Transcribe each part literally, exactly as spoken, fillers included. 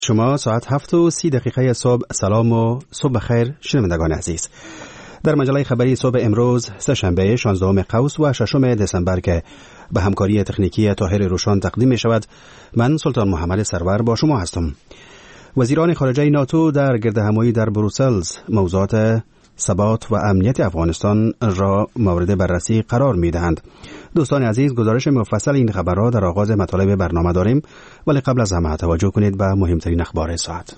شما ساعت هفت و سی دقیقه صبح. سلام و صبح بخیر شنوندگان عزیز. در مجله خبری صبح امروز سه‌شنبه شانزدهم قوس و ششم دسامبر که به همکاری تکنیکی طاهر روشان تقدیم می شود، من سلطان محمد سرور با شما هستم. وزیران خارجه ناتو در گردهمایی در بروسلز موضوعات ثبات و امنیت افغانستان را مورد بررسی قرار می دهند. دوستان عزیز، گزارش مفصل این خبر را در آغاز مطالب برنامه داریم، ولی قبل از همه توجه کنید به مهمترین اخبار ساعت.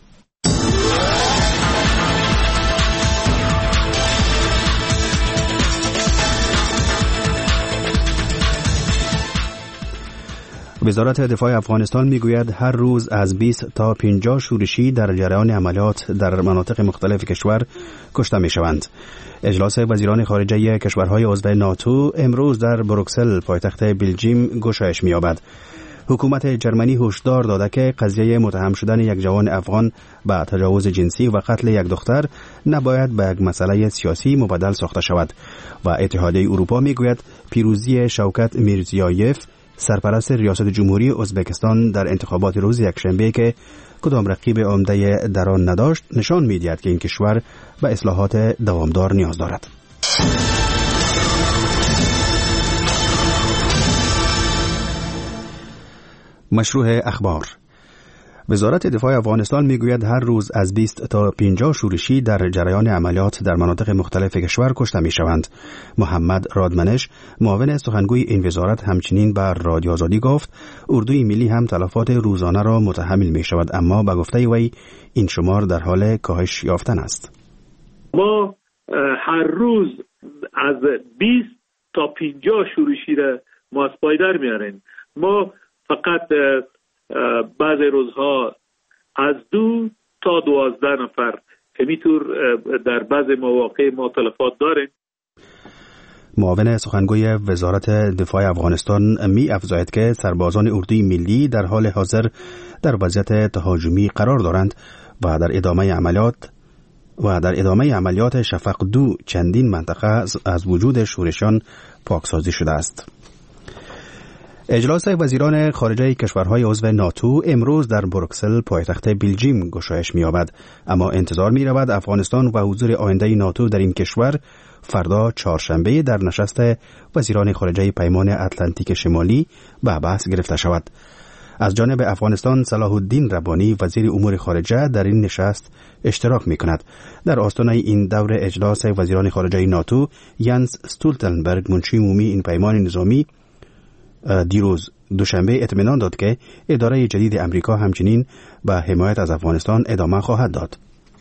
وزارت دفاع افغانستان میگوید هر روز از بیست تا پنجاه شورشی در جریان عملیات در مناطق مختلف کشور کشته میشوند. اجلاس وزیران خارجه کشورهای عضو ناتو امروز در بروکسل پایتخت بلژیم گشایش می‌یابد. حکومت جرمنی هشدار داده که قضیه متهم شدن یک جوان افغان به تجاوز جنسی و قتل یک دختر نباید به یک مسئله سیاسی مبدل ساخته شود و اتحادیه اروپا میگوید پیروزی شوکت میرزیایف سرپرست ریاست جمهوری ازبکستان در انتخابات روز یکشنبه که کدام رقیب عمده در آن نداشت نشان می‌دهد که این کشور به اصلاحات دوامدار نیاز دارد. مشروع اخبار. وزارت دفاع افغانستان میگوید هر روز از بیست تا پنجاه شورشی در جریان عملیات در مناطق مختلف کشور کشته میشوند. محمد رادمنش، معاون سخنگوی این وزارت، همچنین بر رادیو آزادی گفت اردوی ملی هم تلفات روزانه را متحمل می شود، اما به گفته وی این شمار در حال کاهش یافتن است. ما هر روز از بیست تا پنجاه شورشی را ما از پای در میاریم. ما فقط بعضی روزها از دو تا دوازده نفر که میتور در بعضی مواقع ما تلفات داریم. معاون سخنگوی وزارت دفاع افغانستان می افزاید که سربازان اردوی ملی در حال حاضر در وضعیت تهاجمی قرار دارند و در ادامه عملیات و در ادامه عملیات شفق دو چندین منطقه از وجود شورشان پاکسازی شده است. اجلاس وزیران خارجه کشورهای عضو ناتو امروز در بروکسل پایتخت بلژیم گشایش می‌یابد، اما انتظار می‌رود افغانستان و حضور آینده ناتو در این کشور فردا چهارشنبه در نشست وزیران خارجه پیمان اتلانتیک شمالی به بحث گرفته شود. از جانب افغانستان صلاح الدین ربانی وزیر امور خارجه در این نشست اشتراک می‌کند. در آستانه این دور اجلاس وزیران خارجه ناتو یانس استولتنبرگ منشی عمومی این پیمان نظامی دیروز دوشنبه اطمینان داد که اداره جدید امریکا همچنین به حمایت از افغانستان ادامه خواهد داد.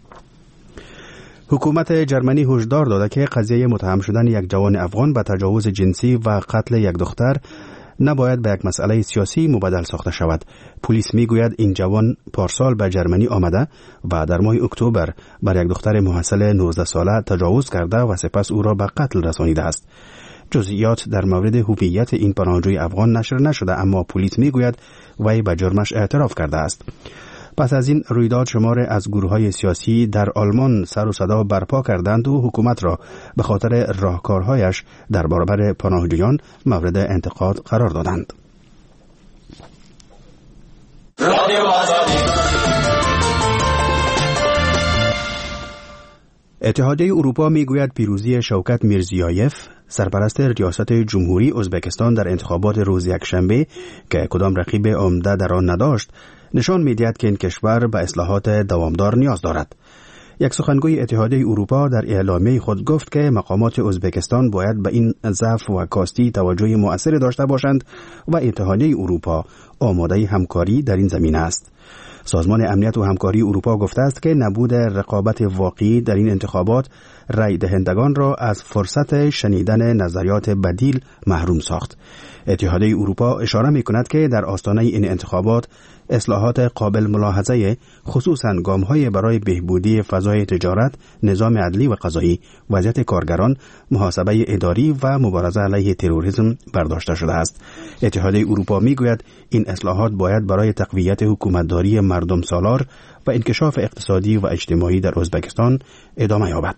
حکومت جرمنی هشدار داده که قضیه متهم شدن یک جوان افغان به تجاوز جنسی و قتل یک دختر نباید به یک مسئله سیاسی مبدل ساخته شود. پلیس میگوید این جوان پارسال به جرمنی آمده و در ماه اکتبر بر یک دختر محصل نوزده ساله تجاوز کرده و سپس او را به قتل رسانیده است. جزئیات در مورد هویت این پناهجوی افغان نشر نشده، اما پلیس میگوید وی به جرمش اعتراف کرده است. پس از این رویداد شمار از گروه‌های سیاسی در آلمان سر و صدا برپا کردند و حکومت را به خاطر راهکارهایش در برابر پناهجویان مورد انتقاد قرار دادند. اتحادیه اروپا میگوید پیروزی شوکت میرزیایف سرپرست ریاست جمهوری ازبکستان در انتخابات روز یکشنبه که کدام رقیب عمده در آن نداشت نشان می‌دهد که این کشور به اصلاحات دوامدار نیاز دارد. یک سخنگوی اتحادیه اروپا در اعلامیه خود گفت که مقامات ازبکستان باید به این ضعف و کاستی توجه مؤثر داشته باشند و اتحادیه اروپا آماده همکاری در این زمینه است. سازمان امنیت و همکاری اروپا گفته است که نبود رقابت واقعی در این انتخابات رای دهندگان را از فرصت شنیدن نظریات بدیل محروم ساخت. اتحادیه اروپا اشاره می‌کند که در آستانه این انتخابات اصلاحات قابل ملاحظه، خصوصاً گام‌های برای بهبودی فضای تجارت، نظام عدلی و قضایی، وضعیت کارگران، محاسبه اداری و مبارزه علیه تروریسم برداشته شده است. اتحادیه اروپا می‌گوید این اصلاحات باید برای تقویت حکومتداری مردم سالار و انکشاف اقتصادی و اجتماعی در ازبکستان ادامه یابد.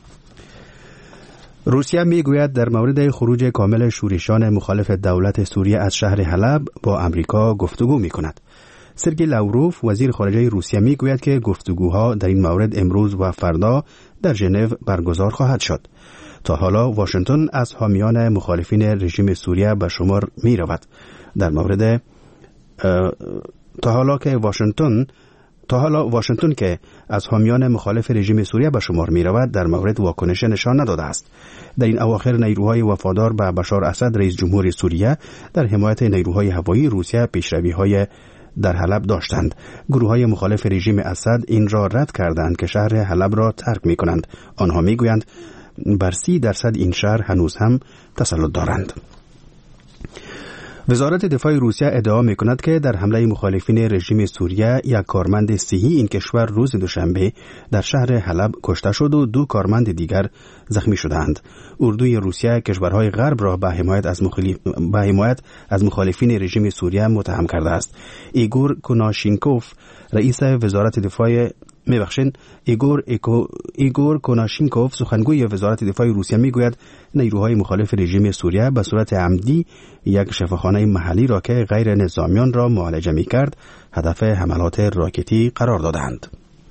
روسیه میگوید در مورد خروج کامل شورشیان مخالف دولت سوریه از شهر حلب با امریکا گفتگو میکند. سرگئی لاوروف وزیر خارجه روسیه می گوید که گفتگوها در این مورد امروز و فردا در ژنو برگزار خواهد شد. تا حالا واشنگتن از حامیان مخالفین رژیم سوریه به شمار می رود. در مورد تا حالا که واشنگتن تا حالا واشنگتن که از حامیان مخالف رژیم سوریه به شمار می رود در مورد واکنش نشان نداده است. در این اواخر نیروهای وفادار به بشار اسد رئیس جمهور سوریه در حمایت نیروهای هوایی روسیه پیشروی‌های در حلب داشتند. گروه‌های مخالف رژیم اسد این را رد کردند که شهر حلب را ترک می کنند. آنها می گویند بر سی درصد این شهر هنوز هم تسلط دارند. وزارت دفاع روسیه ادعا می‌کند که در حمله مخالفین رژیم سوریه یک کارمند صحی این کشور روز دوشنبه در شهر حلب کشته شد و دو کارمند دیگر زخمی شدند. اردوی روسیه کشورهای غرب را به حمایت از مخالف... به حمایت از مخالفین رژیم سوریه متهم کرده است. ایگور کوناشینکوف رئیس وزارت دفاع میبخشین ایگور ایکو ایگور کوناشینکوف سخنگوی وزارت دفاع روسیه میگوید نیروهای مخالف رژیم سوریه به صورت عمدی یک شفاخانه محلی را که غیر نظامیان را معالجه میکرد هدف حملات راکتی قرار دادند.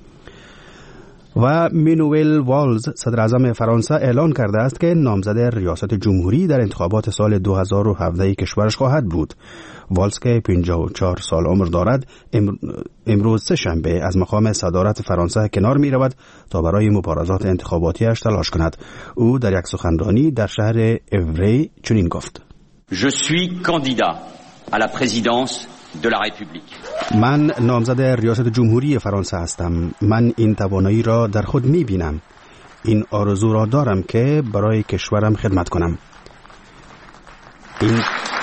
و مانوئل والز صدر اعظم فرانسه اعلان کرده است که نامزد ریاست جمهوری در انتخابات سال دو هزار و هفده کشورش خواهد بود. والز که پنجاه و چهار سال عمر دارد امروز سه شنبه از مقام صدارت فرانسه کنار می رود تا برای مبارزات انتخاباتیش تلاش کند. او در یک سخنرانی در شهر اوری چنین گفت: Je suis candidat à la présidence de la République. من نامزد ریاست جمهوری فرانسه هستم. من این توانایی را در خود می بینم. این آرزو را دارم که برای کشورم خدمت کنم. این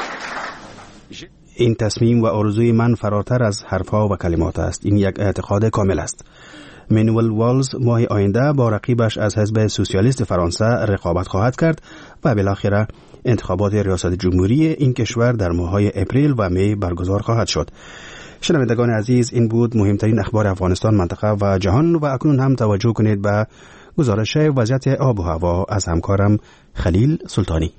این تصمیم و آرزوی من فراتر از حرفها و کلمات است. این یک اعتقاد کامل است. مانوئل والز ماه آینده با رقیبش از حزب سوسیالیست فرانسه رقابت خواهد کرد و بالاخره انتخابات ریاست جمهوری این کشور در ماه‌های اپریل و می برگزار خواهد شد. شنوندگان عزیز، این بود مهمترین اخبار افغانستان، منطقه و جهان. و اکنون هم توجه کنید به گزارش وضعیت آب و هوا از همکارم خلیل سلطانی.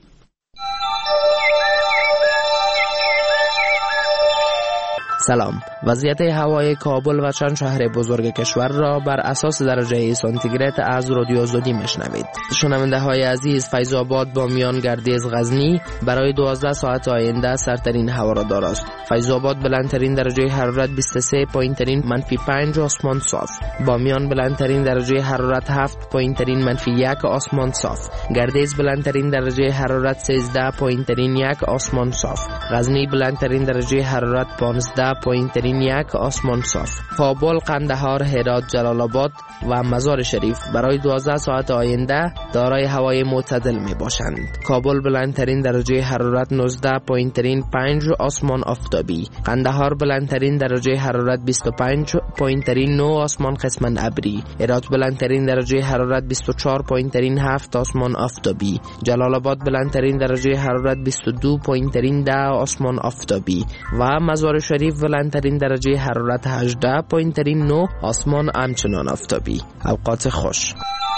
سلام. وضعیت هوای کابل و چند شهر بزرگ کشور را بر اساس درجه سانتیگراد از رادیو آزادی میشنوید. شنونده های عزیز، فیض آباد با میان گردیز غزنی برای دوازده ساعت آینده سرترین هوا را دارد. فیض آباد بلندترین درجه حرارت بیست و سه پایینترین منفی پنج آسمان صاف. با میان بلندترین درجه حرارت هفت پایینترین منفی یک آسمان صاف. گردیز بلندترین درجه حرارت سیزده پایینترین یک آسمان صاف. غزنی بلندترین درجه حرارت پانزده پایینترین یک آسمان صاف. کابل، قندهار، هرات، جلال آباد و مزار شریف برای دوازده ساعت آینده دارای هوای معتدل می باشند. کابل بلندترین درجه حرارت نوزده پایینترین پنج آسمان آفتابی. قندهار بلندترین درجه حرارت بیست و پنج پایینترین نه آسمان قسماً ابری. هرات بلندترین درجه حرارت بیست و چهار پایینترین هفت آسمان آفتابی. جلال آباد بلندترین درجه حرارت بیست و دو پایینترین ده آسمان آفتابی و مزار شریف بلندترین درجه حرارت هجده پایینترین نه آسمان همچنان آفتابی. اوقات خوش.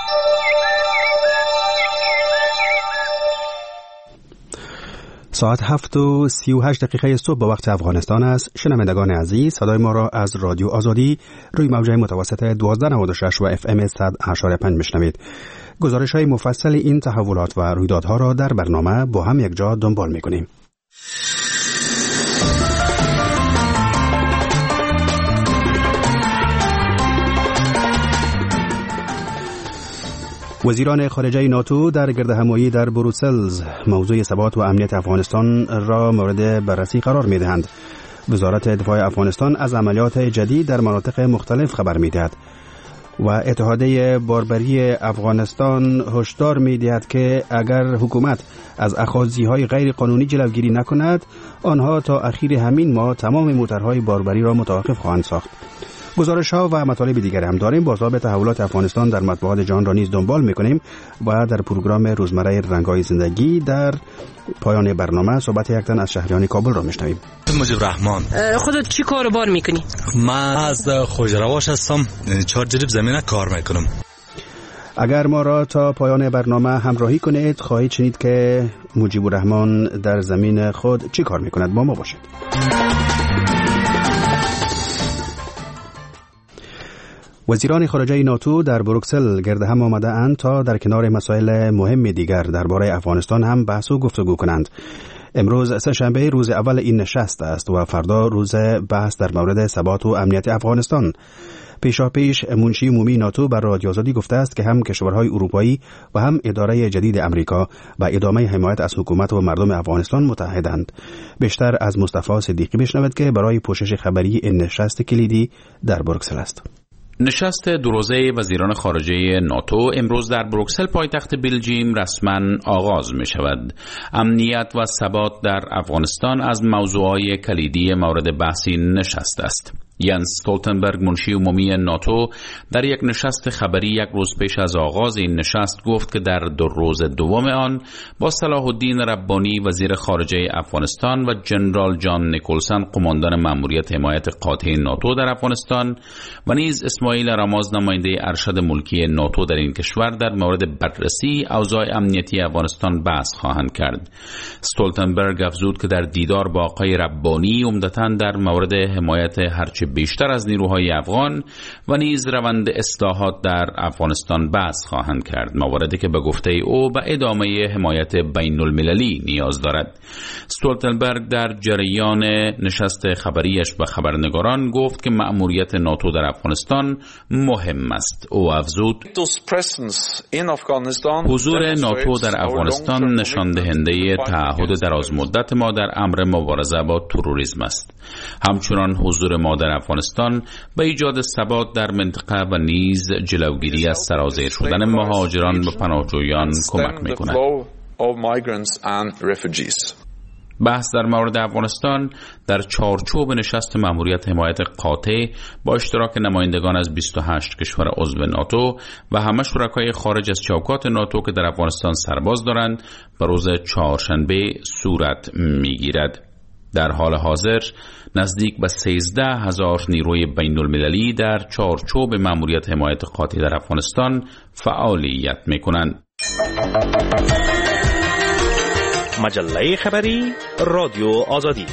ساعت هفت و سی و هشت دقیقه صبح به وقت افغانستان است. شنوندگان عزیز، صدای ما را از رادیو آزادی روی موجه متوسط دوازده نود و شش و اف ام صد و اشاره پنج میشنوید. گزارش های مفصل این تحولات و رویدادها را در برنامه با هم یک جا دنبال میکنیم. وزیران خارجه ناتو در گردهمایی در بروسلز موضوع ثبات و امنیت افغانستان را مورد بررسی قرار می دهند. وزارت دفاع افغانستان از عملیات جدید در مناطق مختلف خبر می دهد و اتحادیه باربری افغانستان هشدار می دهد که اگر حکومت از اخاذی‌های غیر قانونی جلوگیری نکند، آنها تا اخیر همین ماه تمام موترهای باربری را متوقف خواهند ساخت. گزارش ها و مطالب دیگر هم داریم. بازتاب تحولات افغانستان در مطبوعات جهان را نیز دنبال میکنیم و در پروگرام روزمره رنگ‌های زندگی در پایان برنامه صحبت یک تن از شهریان کابل را میشنویم. مجیب رحمان. خودت چی کار بار میکنی؟ من از خوجرواش هستم، چهار جریب زمینه کار میکنم. اگر ما را تا پایان برنامه همراهی کنید خواهید شنید که مجیب رحمان در زمین خود چی کار میکند. با ما باشید. وزیران خارجه ناتو در بروکسل گرد هم آمده اند تا در کنار مسائل مهم دیگر درباره افغانستان هم بحث و گفتگو کنند. امروز سه‌شنبه روز اول این نشست است و فردا روز بحث در مورد ثبات و امنیت افغانستان. پیشاپیش منشی عمومی ناتو بر رادیو آزادی گفته است که هم کشورهای اروپایی و هم اداره جدید امریکا با ادامه حمایت از حکومت و مردم افغانستان متحدند. بیشتر از مصطفی صدیقی بشنوید که برای پوشش خبری این نشست کلیدی در بروکسل است. نشست دو روزه وزیران خارجه ناتو امروز در بروکسل پایتخت بلژیم رسما آغاز می شود. امنیت و ثبات در افغانستان از موضوعات کلیدی مورد بحث نشست است. ینس استولتنبرگ منشی عمومی ناتو در یک نشست خبری یک روز پیش از آغاز این نشست گفت که در دو روز دوم آن با صلاح الدین ربانی وزیر خارجه افغانستان و جنرال جان نیکولسن قماندان مأموریت حمایت قاطع ناتو در افغانستان و نیز اسماعیل راماز نماینده ارشد ملکی ناتو در این کشور در مورد بررسی اوضاع امنیتی افغانستان بحث خواهند کرد. استولتنبرگ افزود که در دیدار با آقای ربانی عمدتاً در مورد حمایت هرچه بیشتر از نیروهای افغان و نیز روند اصلاحات در افغانستان بحث خواهند کرد، مواردی که به گفته او به ادامه حمایت بین المللی نیاز دارد. استولتنبرگ در جریان نشست خبریش به خبرنگاران گفت که مأموریت ناتو در افغانستان مهم است. او افزود حضور ناتو در افغانستان نشان دهنده تعهد درازمدت ما در امر مبارزه با تروریسم است. همچنان حضور ما در افغانستان به ایجاد ثبات در منطقه و نیز جلوگیری از سرازیر شدن مهاجران و پناهجویان کمک می‌کند. بحث در مورد افغانستان در چارچوب نشست مأموریت حمایت قاطع با اشتراک نمایندگان از بیست و هشت کشور عضو ناتو و همه شرکای خارج از چوکات ناتو که در افغانستان سرباز دارند به روز چهارشنبه صورت می‌گیرد. در حال حاضر نزدیک به سیزده هزار نیروی بین المللی در چارچوب مأموریت حمایت قاطع در افغانستان فعالیت می‌کنند. مجله خبری رادیو آزادی.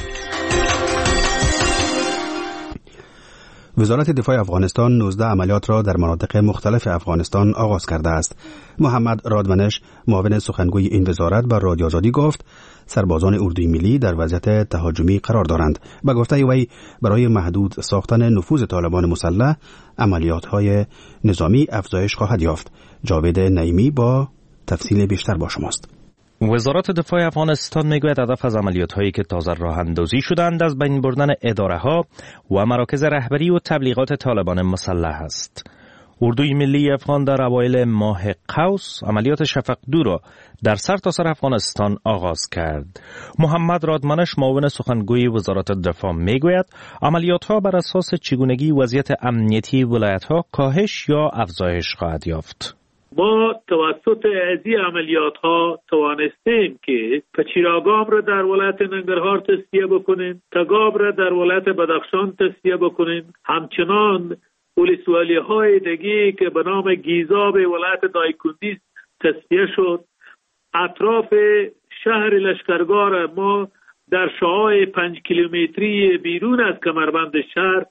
وزارت دفاع افغانستان نوزده عملیات را در مناطق مختلف افغانستان آغاز کرده است. محمد رادمنش معاون سخنگوی این وزارت بر رادیو آزادی گفت سربازان اردوی ملی در وضعیت تهاجمی قرار دارند. به گفته وی برای محدود ساختن نفوذ طالبان مسلح عملیات‌های نظامی افزایش خواهد یافت. جاوید نعیمی با تفصیل بیشتر با شماست. وزارت دفاع افغانستان میگوید هدف از عملیات‌هایی که تازه راه اندازی شدند از بین بردن اداره‌ها و مراکز رهبری و تبلیغات طالبان مسلح است. اردوی ملی افغان در اوایل ماه قوس عملیات شفق دو را در سرتاسر افغانستان آغاز کرد. محمد رادمنش معاون سخنگوی وزارت دفاع میگوید عملیات‌ها بر اساس چگونگی وضعیت امنیتی ولایت‌ها کاهش یا افزایش خواهد یافت. ما توسط ازی عملیات ها توانستیم که پچیراگام را در ولایت ننگرهار تصفیه بکنیم، تگاب را در ولایت بدخشان تصفیه بکنیم، همچنان ولسوالی های دیگه که به نام گیزاب ولایت دایکندی تصفیه شد. اطراف شهر لشکرگاه ما در شعاع پنج کیلومتری بیرون از کمربند شهر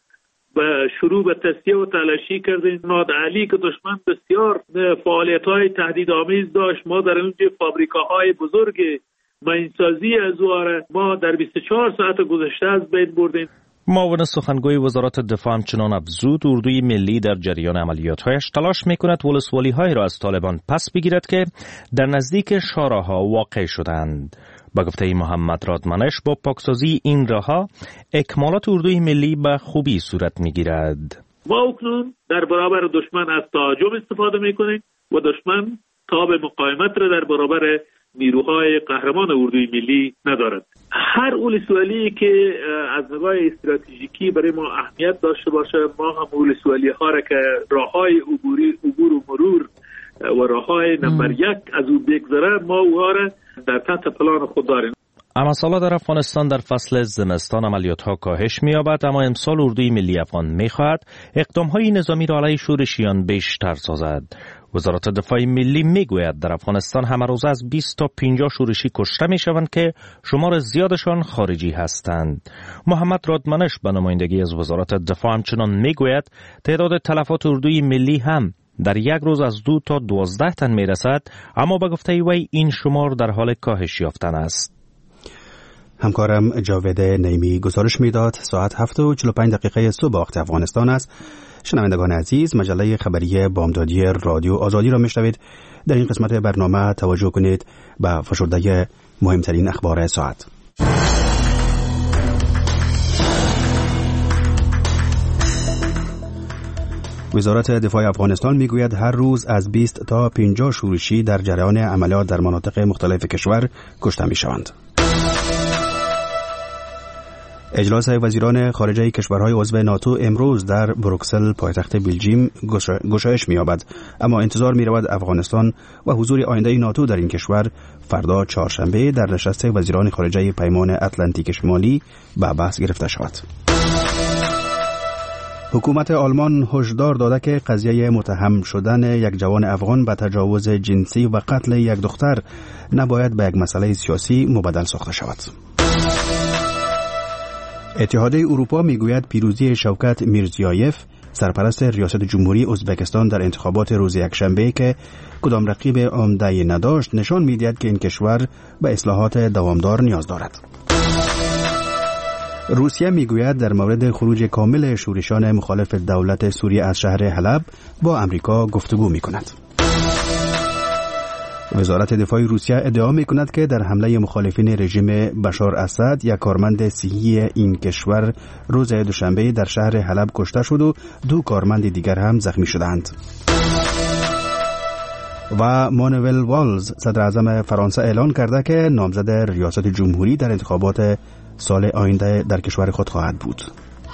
و شروع به تصفیه و تلاشی کردیم. نادعلی که دشمن بسیار فعالیت‌های تهدیدآمیز داشت، ما در اونجا فابریکاهای بزرگ ماینسازی از واره ما در بیست و چهار ساعت گذشته از بین بردیم. معاون سخنگوی وزارت دفاع همچنان افزود اردوی ملی در جریان عملیات‌هایش تلاش می‌کند ولسوالی‌هایی را از طالبان پس بگیرد که در نزدیک شاراها واقع شدند. با گفته محمد رادمنش با پاکسازی این راه‌ها اکمالات اردوی ملی به خوبی صورت می‌گیرد. ما اکنون در برابر دشمن از تهاجم استفاده می‌کنیم و دشمن تاب مقاومت را در برابر نیروهای قهرمان اردوی ملی ندارد. هر ولسوالی که از نگاه استراتژیکی برای ما اهمیت داشته باشه، ما هم ولسوالی‌ها را که راه‌های عبوری عبور و مرور و راه‌های نمبر یک از او بگذره، ما اوها را در تحت پلان خود داریم. اما سالا در افغانستان در فصل زمستان عملیات ها کاهش می‌یابد، اما امسال اردوی ملی افغان می‌خواهد اقدام‌های نظامی را علیه شورشیان بیشتر سازد. وزارت دفاع ملی میگوید در افغانستان همه روز از بیست تا پنجاه شورشی کشته میشوند که شمار زیادشان خارجی هستند. محمد رادمنش به نمایندگی از وزارت دفاع همچنان میگوید تعداد تلفات اردوی ملی هم در یک روز از دو تا دوازده تن میرسد، اما به گفته وی این شمار در حال کاهش یافتن است. همکارم جاوید نیمی گزارش میداد. ساعت هفت و چهل و پنج دقیقه صبح وقت افغانستان است. شنوندگان عزیز، مجله خبری بامدادی رادیو آزادی را میشنوید. در این قسمت برنامه توجه کنید به فشرده مهمترین اخبار ساعت. وزارت دفاع افغانستان میگوید هر روز از بیست تا پنجاه شورشی در جریان عملیات در مناطق مختلف کشور کشته میشوند. اجلاس وزیران خارجه کشورهای عضو ناتو امروز در بروکسل پایتخت بلژیم گشایش می‌یابد، اما انتظار می‌رود افغانستان و حضور آینده ناتو در این کشور فردا چهارشنبه در نشست وزیران خارجه پیمان اتلانتیک شمالی به بحث گرفته شود. حکومت آلمان هشدار داده که قضیه متهم شدن یک جوان افغان به تجاوز جنسی و قتل یک دختر نباید به یک مسئله سیاسی مبدل ساخته شود. اتحادیه اروپا میگوید پیروزی شوکت میرزیایف سرپرست ریاست جمهوری ازبکستان در انتخابات روز یکشنبه که کدام رقیب عمده نداشت نشان میدهد که این کشور به اصلاحات دوامدار نیاز دارد. روسیه میگوید در مورد خروج کامل شورشیان مخالف دولت سوریه از شهر حلب با امریکا گفتگو میکند. وزارت دفاع روسیه ادعا می‌کند که در حمله مخالفین رژیم بشار اسد یک کارمند صحی این کشور روز دوشنبه در شهر حلب کشته شد و دو کارمند دیگر هم زخمی شدند. و مانوئل والز صدر اعظم فرانسه اعلان کرده که نامزد ریاست جمهوری در انتخابات سال آینده در کشور خود خواهد بود.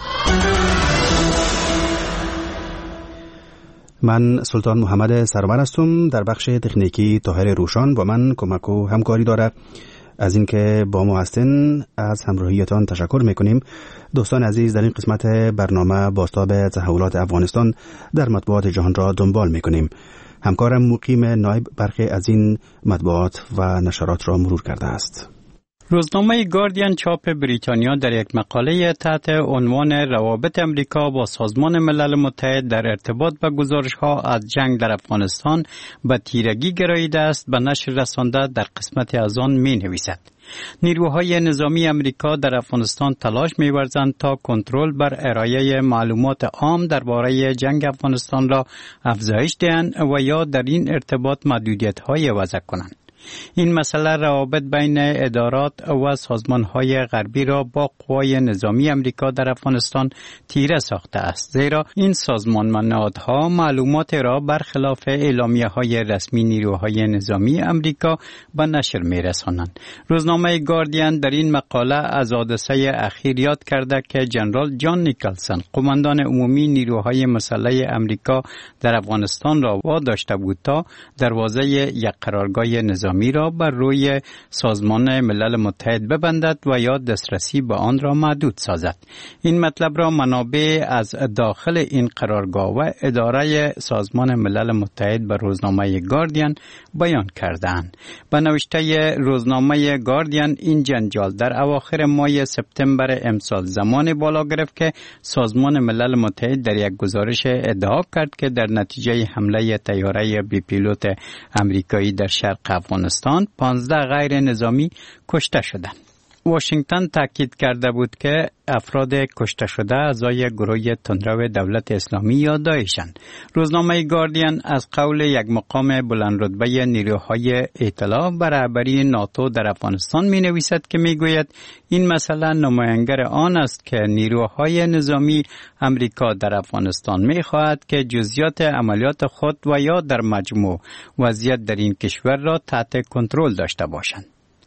من سلطان محمد سرور هستم. در بخش تکنیکی طاهر روشان با من کمک و همکاری داره. از اینکه با ما هستین از همراهیتان تشکر میکنیم. دوستان عزیز، در این قسمت برنامه بازتاب تحولات افغانستان در مطبوعات جهان را دنبال میکنیم. همکارم مقیم نایب برخی از این مطبوعات و نشرات را مرور کرده است. روزنامه گاردین چاپ بریتانیا در یک مقاله تحت عنوان روابط امریکا با سازمان ملل متحد در ارتباط به گزارش‌ها از جنگ در افغانستان به تیرگی گراییده است به نشر رسانده در قسمت از آن می‌نویسد: نیروهای نظامی امریکا در افغانستان تلاش می‌ورزند تا کنترل بر ارائه معلومات عام درباره جنگ افغانستان را افزایش دهند و یا در این ارتباط محدودیت‌های وضع کنند. این مسئله روابط بین ادارات و سازمان‌های غربی را با قوای نظامی امریکا در افغانستان تیره ساخته است، زیرا این سازمان و نهادها معلومات را برخلاف اعلامیه‌های رسمی نیروهای نظامی امریکا به نشر می‌رسانند. روزنامه گاردین در این مقاله از حادثه اخیر یاد کرده که جنرال جان نیکلسون، قماندان عمومی نیروهای مسلح امریکا در افغانستان را واداشته بود تا دروازه یک قرارگاه نظامی را بر روی سازمان ملل متحد ببندد و یا دسترسی به آن را محدود سازد. این مطلب را منابع از داخل این قرارگاه و اداره سازمان ملل متحد به روزنامه گاردین بیان کردند. به نوشته روزنامه گاردین، این جنجال در اواخر ماه سپتامبر امسال زمان بالا گرفت که سازمان ملل متحد در یک گزارش ادعا کرد که در نتیجه حمله طیاره بی پیلوت امریکایی در شرق افغانستان پانزده غیر نظامی کشته شدند. واشنگتن تاکید کرده بود که افراد کشته شده اعضای گروه تندرو دولت اسلامی یا داعشند. روزنامه گاردین از قول یک مقام بلند رتبه نیروهای اطلاع بر رهبری ناتو در افغانستان می نویسد که می گوید این مسئله نماینگر آن است که نیروهای نظامی امریکا در افغانستان می خواهد که جزئیات عملیات خود و یا در مجموع وضعیت در این کشور را تحت کنترل داشته باشند.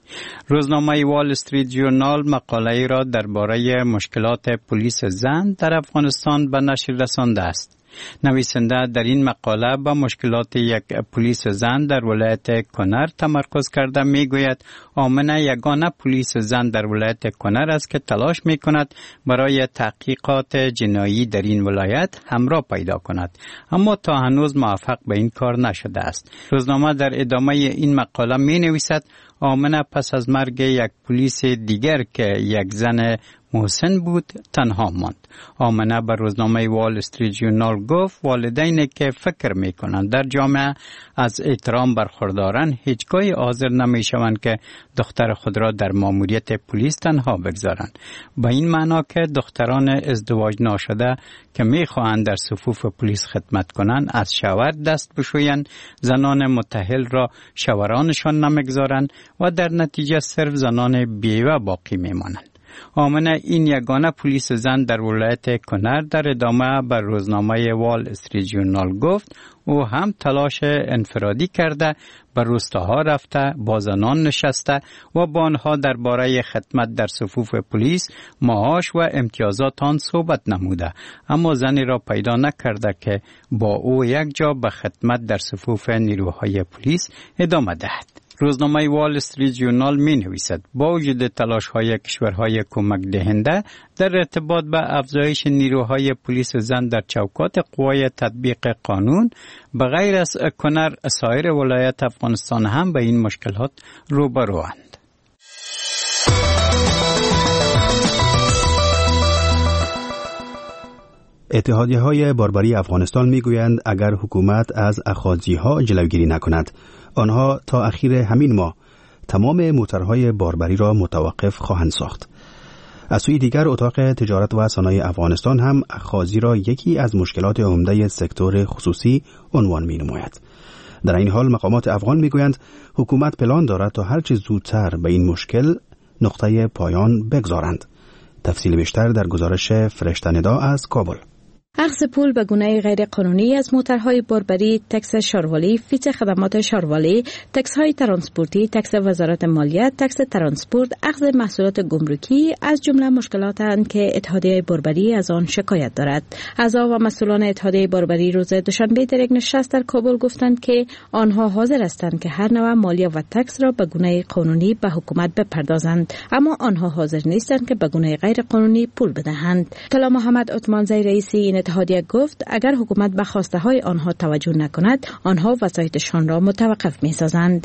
روزنامه وال استریت جورنال مقاله را درباره مشکلات پلیس زن در افغانستان به نشر رسانده است. نویسنده در این مقاله با مشکلات یک پلیس زن در ولایت کنر تمرکز کرده می گوید آمنه یگانه پلیس زن در ولایت کنر است که تلاش می کند برای تحقیقات جنایی در این ولایت همراه پیدا کند، اما تا هنوز موفق به این کار نشده است. روزنامه در ادامه این مقاله می نویسد آمنه پس از مرگ یک پلیس دیگر که یک زن محسن بود تنها ماند. آمنه به روزنامه وال استریت ژورنال گفت والدینی که فکر می کنند در جامعه از احترام برخوردارند هیچگاه حاضر نمی شوند که دختر خود را در ماموریت پلیس تنها بگذارند. به این معنا که دختران ازدواج ناشده که می خواهند در صفوف پلیس خدمت کنند از شوهر دست بشویند، زنان متأهل را شوهرانشان نمیگذارند و در نتیجه صرف زنان بیوه باقی می مانند. آمنه این یگانه پلیس زن در ولایت کنر در ادامه بر روزنامه وال استریت ژورنال گفت او هم تلاش انفرادی کرده، به روستاها رفته، با زنان نشسته و با آنها درباره خدمت در صفوف پلیس، معاش و امتیازات آن صحبت نموده، اما زنی را پیدا نکرده که با او یک جا به خدمت در صفوف نیروهای پلیس ادامه دهد. روزنامه وال استریت ژورنال می نویسد با وجود تلاش های کشورهای کمک دهنده در ارتباط به افزایش نیروهای پلیس زن در چوکات قوای تطبیق قانون، به غیر از کنر سایر ولایات افغانستان هم به این مشکلات روبروند. اتحادیه های باربری افغانستان می گویند اگر حکومت از اخاذی ها جلوگیری نکند، آنها تا اخیر همین ماه تمام موترهای باربری را متوقف خواهند ساخت. از سوی دیگر اتاق تجارت و صنایع افغانستان هم اخاذی را یکی از مشکلات عمده سکتور خصوصی عنوان می نماید. در این حال مقامات افغان می گویند حکومت پلان دارد تا هرچه زودتر به این مشکل نقطه پایان بگذارند. تفصیل بیشتر در گزارش فرشته ندا از کابل. اخذ پول به گونه غیر قانونی از موترهای باربری، تکس شاروالی، فیت خدمات شاروالی، تکس های ترانسپورتی، تکس وزارت مالیات، تکس ترانسپورت، اخذ محصولات گمرکی از جمله مشکلاتند که اتحادیه باربری از آن شکایت دارد. اعضا و مسئولان اتحادیه باربری روز دوشنبه در یک نشست در کابل گفتند که آنها حاضر هستند که هر نوع مالیه و تکس را به گونه قانونی به حکومت بپردازند، اما آنها حاضر نیستند که به گونه غیر قانونی پول بدهند. طلا محمد عثمانزی رئیس این اتحادیه گفت اگر حکومت به خواسته های آنها توجه نکند، آنها وسایطشان را متوقف می سازند.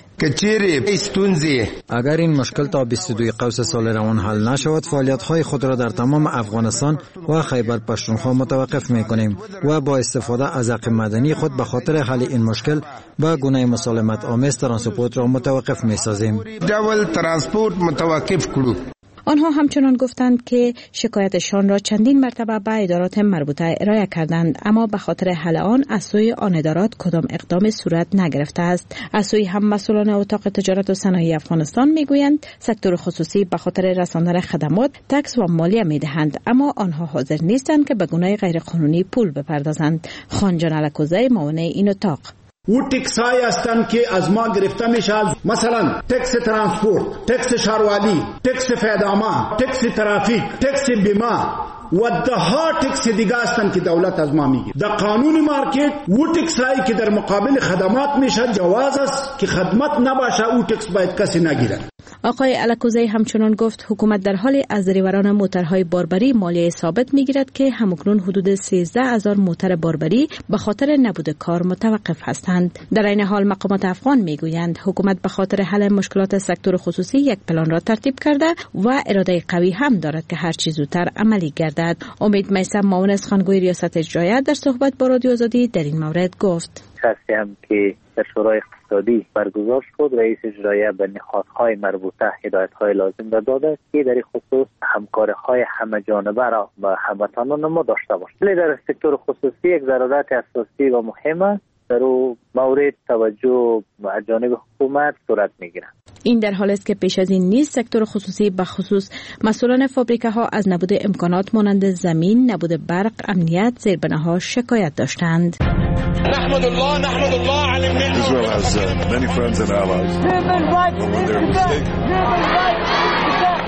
اگر این مشکل تا بیست و دو قوس سال روان حل نشود، فعالیت های خود را در تمام افغانستان و خیبر پختونخوا متوقف می کنیم و با استفاده از حق مدنی خود به خاطر حل این مشکل با گونه مسالمت آمیز ترانسپورت را متوقف می سازیم. دول ترانسپورت متوقف کنیم. آنها همچنان گفتند که شکایتشان را چندین مرتبه به ادارات مربوطه ارائه کردند، اما به خاطر حل آن از سوی آن ادارات کدام اقدام صورت نگرفته است. از سوی هم مسئولان اتاق تجارت و صنایع افغانستان میگویند سکتور خصوصی به خاطر رساندن خدمات تکس و مالیه میدهند، اما آنها حاضر نیستند که به گونه غیر قانونی پول بپردازند. خانجان علکوزی معاون این اتاق: او تکس های هستند که از ما گرفته میشه، مثلا تکس ترانسپورت، تکس شاروالی، تکس فیداما، تکس ترافیک، تکس بیمه و ده ها تکس دیگه هستند که دولت از ما میگیره. در قانون مارکت او تکس هایی که در مقابل خدمات میشه جواز است که خدمت نباشه، او تکس باید کسی نگیره. آقای علکوزی همچنان گفت حکومت در حال از دریوران موترهای باربری مالیه ثابت میگیرد که همکنون حدود سیزده هزار موتر باربری به خاطر نبود کار متوقف هستند. در این حال مقامات افغان میگویند حکومت به خاطر حل مشکلات سکتور خصوصی یک پلان را ترتیب کرده و اراده قوی هم دارد که هر چه زودتر عملی گردد. امید میثم معاون از خانگوی ریاست اجرایی در صحبت با رادیو آزادی در این مورد گفت: شخصی هم که در شورای اقتصادی برگزار شد، رئیس اجرایی به نهادهای مربوطه هدایت‌های لازم را داده که در خصوص همکاری‌های همه جانبه را با هموطنان ما داشته باشد. ولی در سکتور خصوصی یک ضرورت اساسی و مهم است، در او مورد توجه از جانب حکومت صورت می‌گیرد. این در حالی است که پیش از این نیز سکتور خصوصی به خصوص مسئولان فابریکه ها از نبود امکانات مانند زمین، نبود برق، امنیت، زیربناها شکایت داشتند. نحمد الله نحمد الله علی الملل. Israel has uh, many friends and allies.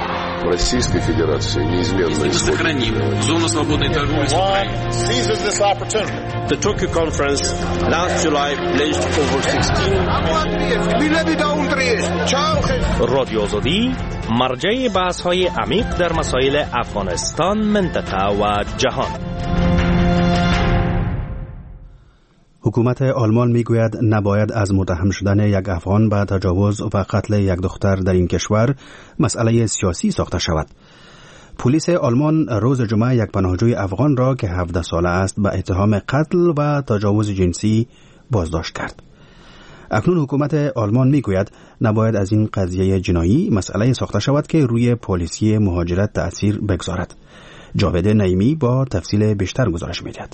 Российской Федерации неизменно сохраним зону свободной торговли с Украиной. The Tokyo Conference last July pledged over sixteen رادیو آزادی مرجع بحث‌های عمیق در مسائل افغانستان، منطقه و جهان. حکومت آلمان میگوید نباید از متهم شدن یک افغان به تجاوز و قتل یک دختر در این کشور مسئله سیاسی ساخته شود. پلیس آلمان روز جمعه یک پناهجوی افغان را که هفده ساله است به اتهام قتل و تجاوز جنسی بازداشت کرد. اکنون حکومت آلمان میگوید نباید از این قضیه جنایی مسئله ساخته شود که روی پلیسی مهاجرت تأثیر بگذارد. جاوید نعیمی با تفصیل بیشتر گزارش می‌دهد.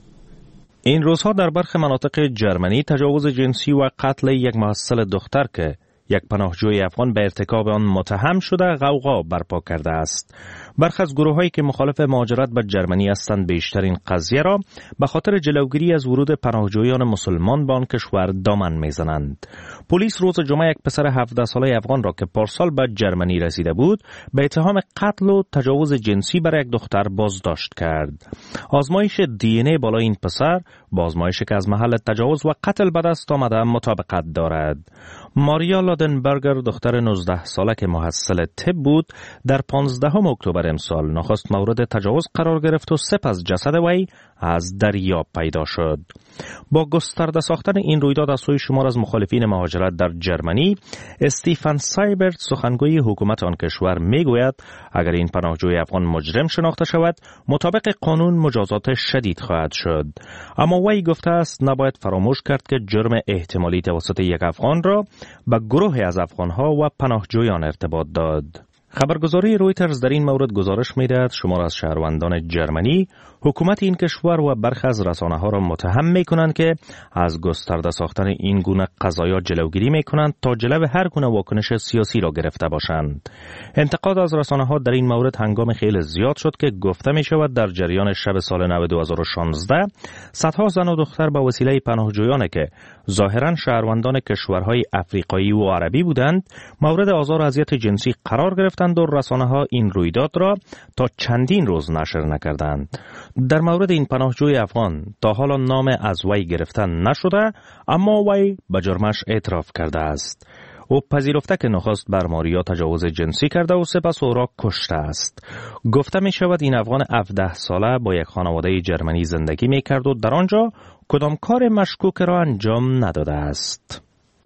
این روزها در برخی مناطق جرمنی تجاوز جنسی و قتل یک محصل دختر که یک پناهجوی افغان به ارتکاب آن متهم شده غوغا برپا کرده است. برخی از گروه‌هایی که مخالف مهاجرت به جرمنی هستند بیشتر این قضیه را به خاطر جلوگیری از ورود پناهجویان مسلمان به آن کشور دامن میزنند. پلیس روز جمعه یک پسر هفده ساله افغان را که پارسال به جرمنی رسیده بود به اتهام قتل و تجاوز جنسی برای یک دختر بازداشت کرد. آزمایش دی ان ای بالای این پسر با آزمایشی که از محل تجاوز و قتل به دست آمده مطابقت دارد. ماریا لادنبرگر دختر نوزده ساله که محصل طب بود در پانزدهم اکتبر امسال نخست مورد تجاوز قرار گرفت و سپس جسد وی از دریا پیدا شد. با گسترده ساختن این رویداد از سوی شمار از مخالفین مهاجرت در جرمنی، استیفن سایبرت سخنگوی حکومت آن کشور میگوید اگر این پناهجوی افغان مجرم شناخته شود مطابق قانون مجازات شدید خواهد شد. اما وی گفته است نباید فراموش کرد که جرم احتمالی توسط یک افغان را به گروهی از افغانها و پناهجویان ارتباط داد. خبرگزاری رویترز در این مورد گزارش می‌دهد شمار از شهروندان جرمنی حکومت این کشور و برخی از رسانه‌ها را متهم می‌کنند که از گسترده ساختن این گونه قضایا جلوگیری می‌کنند تا جلو هر گونه واکنش سیاسی را گرفته باشند. انتقاد از رسانه‌ها در این مورد هنگام خیلی زیاد شد که گفته می‌شود در جریان شب سال نو دو هزار و شانزده صدها زن و دختر به وسیله پناهجویانی که ظاهراً شهروندان کشورهای افریقایی و عربی بودند مورد آزار و اذیت جنسی قرار گرفتند و رسانه‌ها این رویداد را تا چندین روز نشر نکردند. در مورد این پناهجوی افغان تا حالا نام از وی گرفته نشده اما وی به جرمش اعتراف کرده است. او پذیرفته که نخست بر ماریا تجاوز جنسی کرده و سپس او را کشته است. گفته می شود این افغان هفده ساله با یک خانواده جرمنی زندگی می کرد و در آنجا کدام کار مشکوک را انجام نداده است.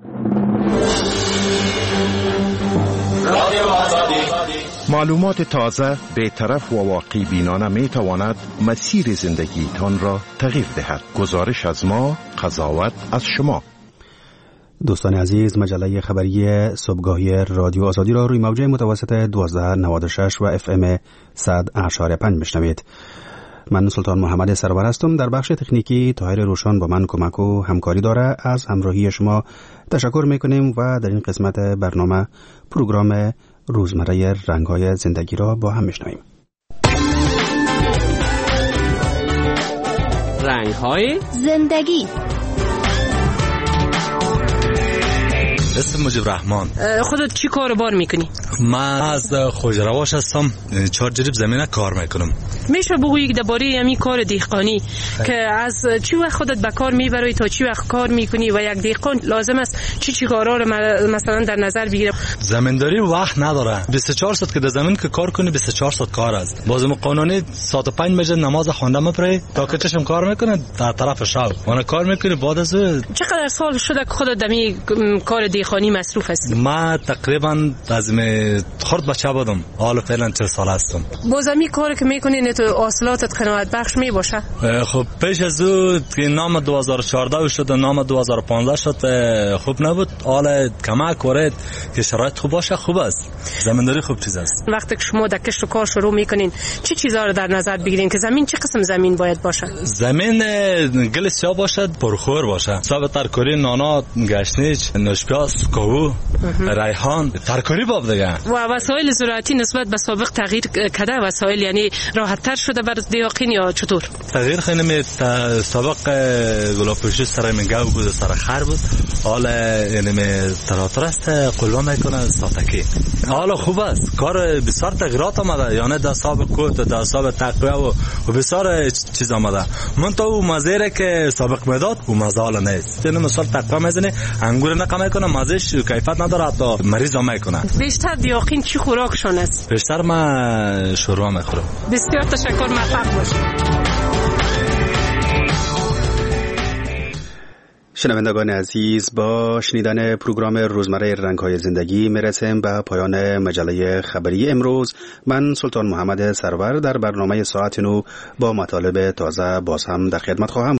معلومات تازه، بی‌طرف و واقعی بینانه می تواند مسیر زندگی تان را تغییر دهد. گزارش از ما، قضاوت از شما. دوستان عزیز، مجله خبری صبحگاهی رادیو آزادی را روی موجه متوسط دوازده نود و شش و اف ام صد اشاره پنج میشنوید. من سلطان محمد سرور هستم. در بخش تکنیکی طاهر روشن با من کمک و همکاری داره. از همراهی شما تشکر میکنیم و در این قسمت برنامه پروگرام روزمره رنگ‌های زندگی را با هم میشنویم. رنگ‌های زندگی. اسم مجیب رحمان. خودت چی کار بار میکنی؟ من از خوجرواش هستم، چهار جریب زمینه کار میکنم. میشه بگویی درباره همین کار دهقانی که از چی وقت خودت به کار میبری تا چی وقت کار میکنی و یک دهقان لازم است چی چی کارا رو مثلا در نظر بگیره؟ زمینداری وقت نداره. بیست و چهار ساعت که در زمین که کار کنی بیست و چهار ساعت کار است. بازم قانونی ساعت پنج میشه نماز خوانده مپری تا که چشم کار میکنه در طرف شب. وانا کار میکنی بعد از چقدر سال شده که خودت در می کار دهقانی مصروف هستی؟ ما تقریبا از می خرد بچه بودم. حالا فعلا چهل سال هستم. بازمی کاری که میکنی نه تو حاصلاتت قناعت بخش می باشه؟ خب پیش از او که نام دو هزار و چهارده شد و نام دو هزار و پانزده شد خوب نبود. حالا کمک ورد که شرایط خوب باشه خوب است. زمینداری خوب چیز است. وقتی که شما در کشت و کار شروع میکنین چه چیزا رو در نظر بگیرین که زمین چه قسم زمین باید باشه؟ زمین گل سیاه باشد، پرخور باشه. حساب ترکاری، نانا، گشنیج، نوشپیاز، کاهو، ریحان، ترکاری باب دیگه. و وسایل زراعتی نسبت به سابق تغییر کرده؟ وسایل یعنی راحت تر شده برای دیاقین یا چطور؟ تغییر خیلی می سابق گلابپوشی سر منگو بود، سر خر بود. حالا یعنی می تراتر است قلبا میکنه ساتکی. حالا خوب است، کار بسیار تغییرات آمده، یعنی در حساب کوت، در حساب تقویه و و بسیار چیز آمده. من تو او مزه که سابق میداد او مزه حالا نیست. اینو مثال تقویه میزنه، انگور نقه میکنه، مزهش کیفیت نداره، حتی مریض هم میکنه. بیشتر دیاقین چی خوراکشون است؟ بیشتر من شوروا میخورم. بسیار تشکر، موفق باشید. شنوندگان عزیز، با شنیدن پروگرام روزمره رنگ‌های زندگی میرسیم به پایان مجله خبری امروز. من سلطان محمد سرور در برنامه ساعت نو با مطالب تازه باز هم در خدمت خواهم.